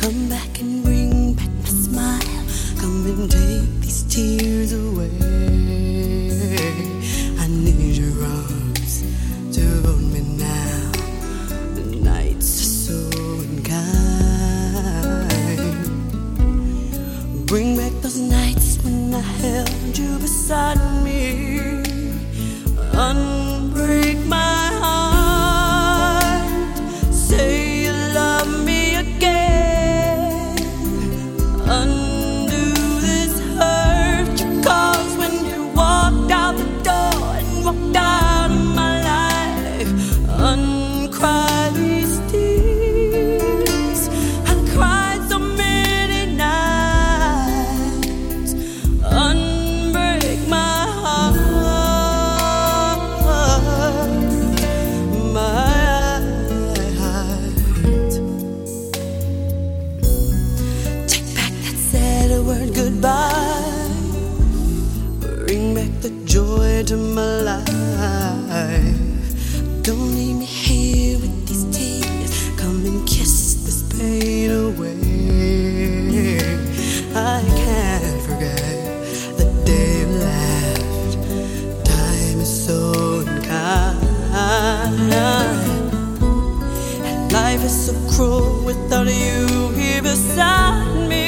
Come back and bring back my smile. Come and take these tears away. I need your arms to hold me now. The nights are so unkind. Bring back those nights when I held you beside me. Unbreak my heart. Say you love me again. Undo this hurt you caused when you walked out the door and walked out of my life. Uncry these tears. I cried so many nights. Unbreak my heart. Word goodbye. Bring back the joy to my life. Don't leave me here with these tears. Come and kiss this pain away. I can't forget the day you left. Time is so unkind, and life is so cruel without you here beside me.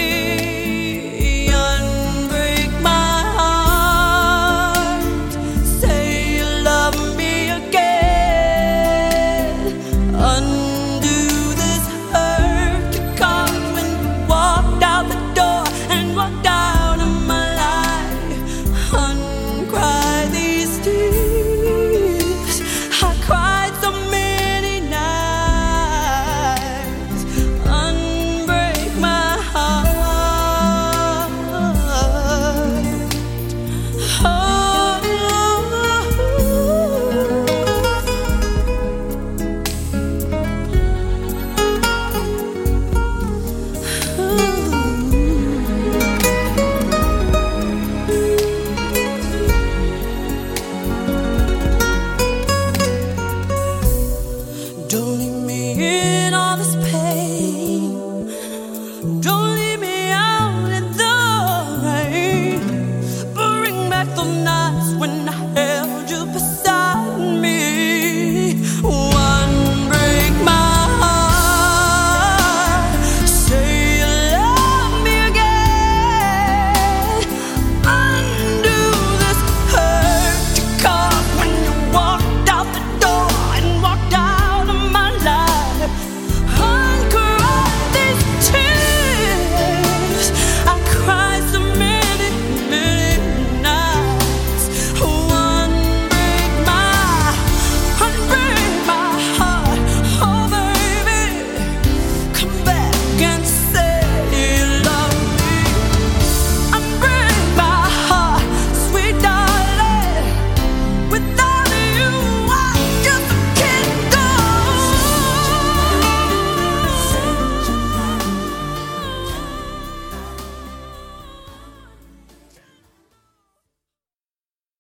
Don't leave me in all this pain. Don't